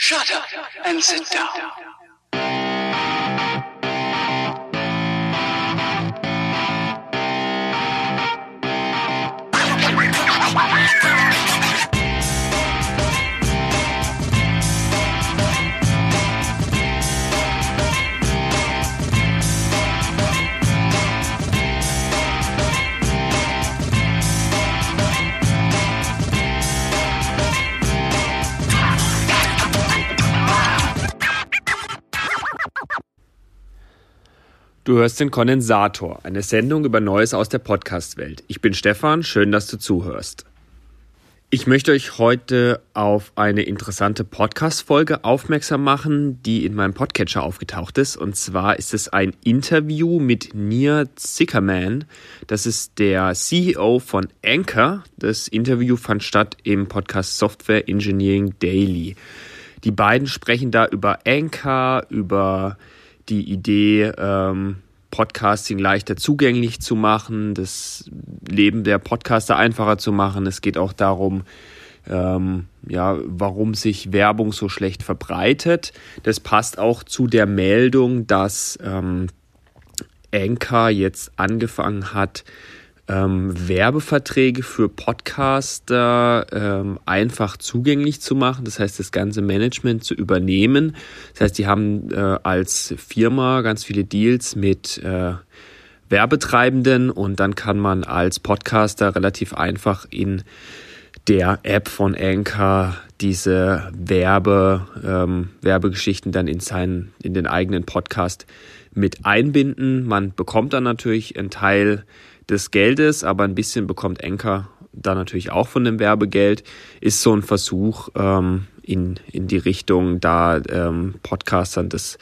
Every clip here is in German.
Shut up and sit down. Du hörst den Kondensator, eine Sendung über Neues aus der Podcast-Welt. Ich bin Stefan, schön, dass du zuhörst. Ich möchte euch heute auf eine interessante Podcast-Folge aufmerksam machen, die in meinem Podcatcher aufgetaucht ist. Und zwar ist es ein Interview mit Nir Zickerman. Das ist der CEO von Anchor. Das Interview fand statt im Podcast Software Engineering Daily. Die beiden sprechen da über Anchor, über die Idee, Podcasting leichter zugänglich zu machen, das Leben der Podcaster einfacher zu machen. Es geht auch darum, warum sich Werbung so schlecht verbreitet. Das passt auch zu der Meldung, dass Anchor jetzt angefangen hat, Werbeverträge für Podcaster einfach zugänglich zu machen. Das heißt, das ganze Management zu übernehmen. Das heißt, die haben als Firma ganz viele Deals mit Werbetreibenden und dann kann man als Podcaster relativ einfach in der App von Anchor diese Werbegeschichten dann in den eigenen Podcast mit einbinden. Man bekommt dann natürlich einen Teil des Geldes, aber ein bisschen bekommt Anchor da natürlich auch von dem Werbegeld. Ist so ein Versuch in die Richtung, da Podcastern das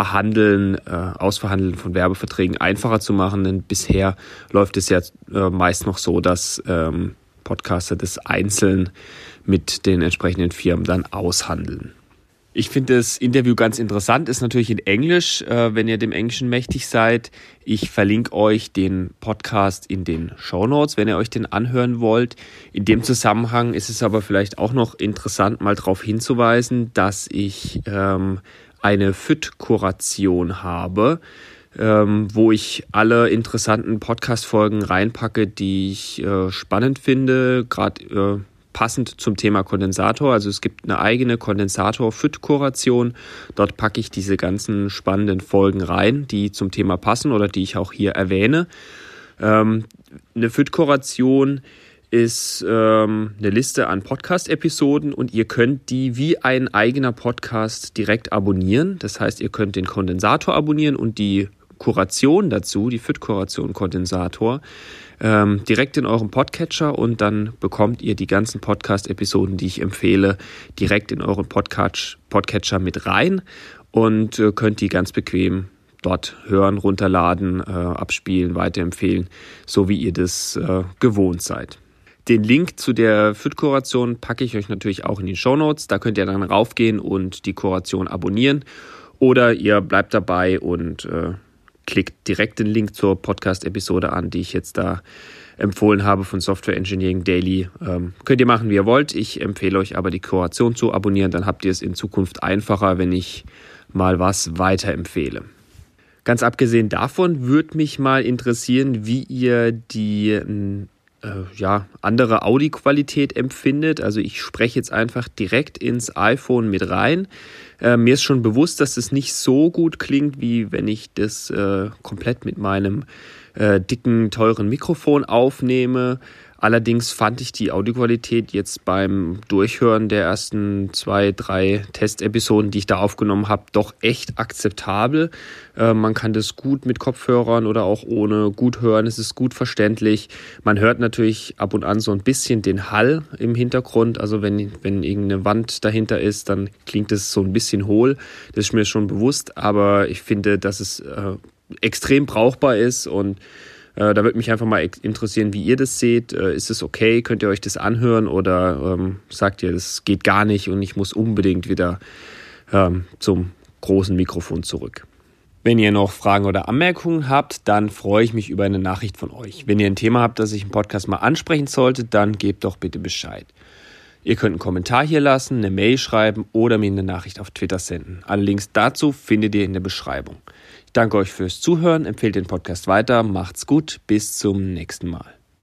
Ausverhandeln von Werbeverträgen einfacher zu machen. Denn bisher läuft es ja meist noch so, dass Podcaster das einzeln mit den entsprechenden Firmen dann aushandeln. Ich finde das Interview ganz interessant, ist natürlich in Englisch, wenn ihr dem Englischen mächtig seid. Ich verlinke euch den Podcast in den Shownotes, wenn ihr euch den anhören wollt. In dem Zusammenhang ist es aber vielleicht auch noch interessant, mal darauf hinzuweisen, dass ich eine FYT-Kuration habe, wo ich alle interessanten Podcast-Folgen reinpacke, die ich spannend finde, gerade passend zum Thema Kondensator. Also es gibt eine eigene Kondensator-FYT-Kuration. Dort packe ich diese ganzen spannenden Folgen rein, die zum Thema passen oder die ich auch hier erwähne. Eine FYT-Kuration ist eine Liste an Podcast-Episoden und ihr könnt die wie ein eigener Podcast direkt abonnieren. Das heißt, ihr könnt den Kondensator abonnieren und die Kuration dazu, die FYT-Kuration Kondensator, direkt in eurem Podcatcher und dann bekommt ihr die ganzen Podcast-Episoden, die ich empfehle, direkt in euren Podcatcher mit rein und könnt die ganz bequem dort hören, runterladen, abspielen, weiterempfehlen, so wie ihr das gewohnt seid. Den Link zu der FYT-Kuration packe ich euch natürlich auch in die Shownotes. Da könnt ihr dann raufgehen und die Kuration abonnieren oder ihr bleibt dabei und klickt direkt den Link zur Podcast-Episode an, die ich jetzt da empfohlen habe von Software Engineering Daily. Könnt ihr machen, wie ihr wollt. Ich empfehle euch aber, die Kuration zu abonnieren. Dann habt ihr es in Zukunft einfacher, wenn ich mal was weiterempfehle. Ganz abgesehen davon würde mich mal interessieren, wie ihr die andere Audioqualität empfindet. Also ich spreche jetzt einfach direkt ins iPhone mit rein. Mir ist schon bewusst, dass es nicht so gut klingt, wie wenn ich das komplett mit meinem dicken, teuren Mikrofon aufnehme. Allerdings fand ich die Audioqualität jetzt beim Durchhören der ersten 2-3 Testepisoden, die ich da aufgenommen habe, doch echt akzeptabel. Man kann das gut mit Kopfhörern oder auch ohne gut hören. Es ist gut verständlich. Man hört natürlich ab und an so ein bisschen den Hall im Hintergrund. Also wenn irgendeine Wand dahinter ist, dann klingt es so ein bisschen hohl. Das ist mir schon bewusst. Aber ich finde, dass es extrem brauchbar ist und da würde mich einfach mal interessieren, wie ihr das seht. Ist es okay? Könnt ihr euch das anhören oder sagt ihr, das geht gar nicht und ich muss unbedingt wieder zum großen Mikrofon zurück? Wenn ihr noch Fragen oder Anmerkungen habt, dann freue ich mich über eine Nachricht von euch. Wenn ihr ein Thema habt, das ich im Podcast mal ansprechen sollte, dann gebt doch bitte Bescheid. Ihr könnt einen Kommentar hier lassen, eine Mail schreiben oder mir eine Nachricht auf Twitter senden. Alle Links dazu findet ihr in der Beschreibung. Ich danke euch fürs Zuhören, empfehlt den Podcast weiter, macht's gut, bis zum nächsten Mal.